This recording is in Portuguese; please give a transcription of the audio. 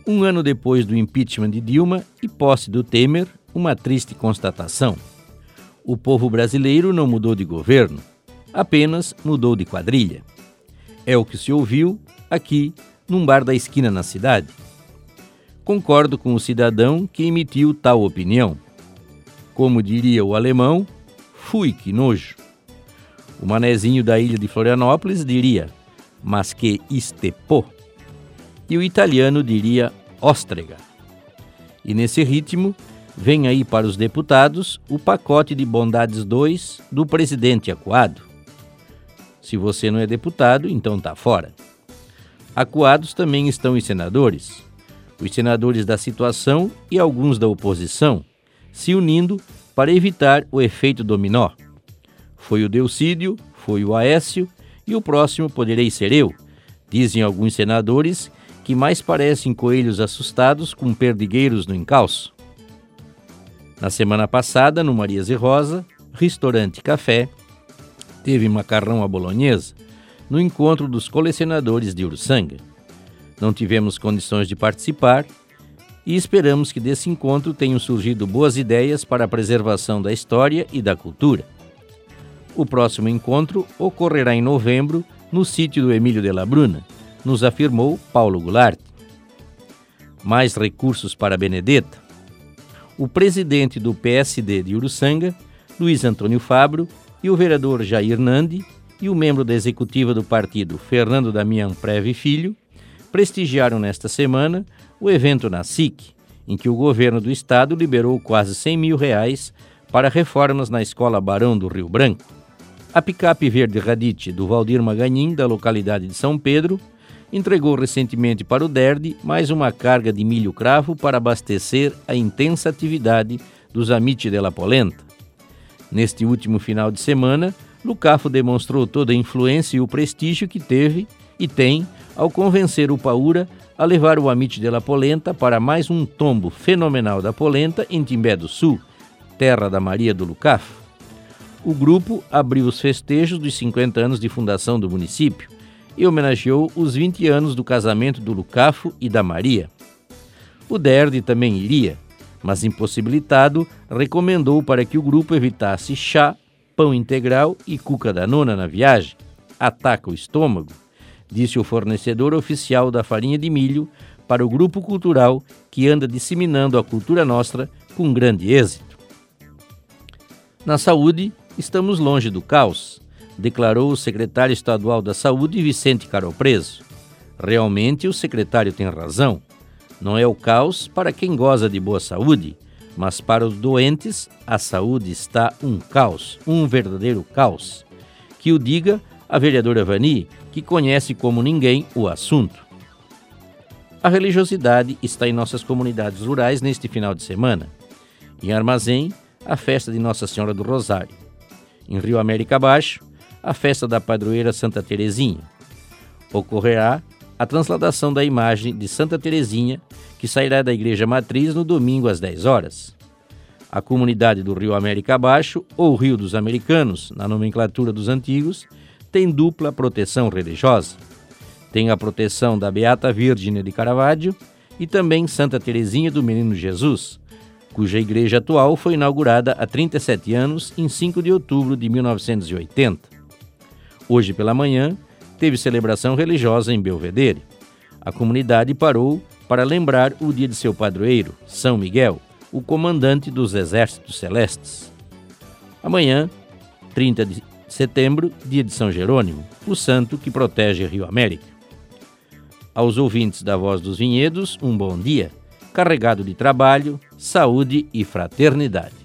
Um ano depois do impeachment de Dilma e posse do Temer, uma triste constatação. O povo brasileiro não mudou de governo, apenas mudou de quadrilha. É o que se ouviu aqui num bar da esquina na cidade. Concordo com o cidadão que emitiu tal opinião. Como diria o alemão, fui que nojo. O manezinho da ilha de Florianópolis diria, mas que estepô. E o italiano diria óstrega. E nesse ritmo, vem aí para os deputados o pacote de bondades 2 do presidente acuado. Se você não é deputado, então tá fora. Acuados também estão os senadores da situação e alguns da oposição, se unindo para evitar o efeito dominó. Foi o Delcídio, foi o Aécio e o próximo poderei ser eu, dizem alguns senadores que mais parecem coelhos assustados com perdigueiros no encalço. Na semana passada, no Marias e Rosa, restaurante café, teve macarrão à bolonhesa no encontro dos colecionadores de Uruçanga. Não tivemos condições de participar e esperamos que desse encontro tenham surgido boas ideias para a preservação da história e da cultura. O próximo encontro ocorrerá em novembro no sítio do Emílio de la Bruna, nos afirmou Paulo Goulart. Mais recursos para Benedetta. O presidente do PSD de Uruçanga, Luiz Antônio Fabro, e o vereador Jair Nandi e o membro da executiva do partido, Fernando Damião Preve Filho, prestigiaram nesta semana o evento na SIC, em que o governo do estado liberou quase R$100 mil para reformas na Escola Barão do Rio Branco. A picape verde Radite do Valdir Maganin, da localidade de São Pedro, entregou recentemente para o DERD mais uma carga de milho cravo para abastecer a intensa atividade dos Amici della Polenta. Neste último final de semana, Lucafo demonstrou toda a influência e o prestígio que teve e tem ao convencer o Paura a levar o Amici della Polenta para mais um tombo fenomenal da polenta em Timbé do Sul, terra da Maria do Lucafo. O grupo abriu os festejos dos 50 anos de fundação do município e homenageou os 20 anos do casamento do Lucafo e da Maria. O DERD também iria, mas impossibilitado, recomendou para que o grupo evitasse chá, pão integral e cuca da nona na viagem. Ataca o estômago, disse o fornecedor oficial da farinha de milho para o grupo cultural que anda disseminando a cultura nostra com grande êxito. Na saúde, estamos longe do caos, declarou o secretário estadual da Saúde, Vicente Caropreso. Realmente o secretário tem razão. Não é o caos para quem goza de boa saúde, mas para os doentes a saúde está um caos, um verdadeiro caos. Que o diga a vereadora Vani, que conhece como ninguém o assunto. A religiosidade está em nossas comunidades rurais neste final de semana. Em Armazém, a festa de Nossa Senhora do Rosário. Em Rio América Abaixo, a festa da padroeira Santa Terezinha. Ocorrerá a transladação da imagem de Santa Terezinha, que sairá da Igreja Matriz no domingo às 10 horas. A comunidade do Rio América Abaixo, ou Rio dos Americanos, na nomenclatura dos antigos, tem dupla proteção religiosa. Tem a proteção da Beata Virgem de Caravaggio e também Santa Terezinha do Menino Jesus, cuja igreja atual foi inaugurada há 37 anos, em 5 de outubro de 1980. Hoje pela manhã, teve celebração religiosa em Belvedere. A comunidade parou para lembrar o dia de seu padroeiro, São Miguel, o comandante dos Exércitos Celestes. Amanhã, 30 de setembro, dia de São Jerônimo, o santo que protege Rio América. Aos ouvintes da Voz dos Vinhedos, um bom dia, carregado de trabalho, saúde e fraternidade.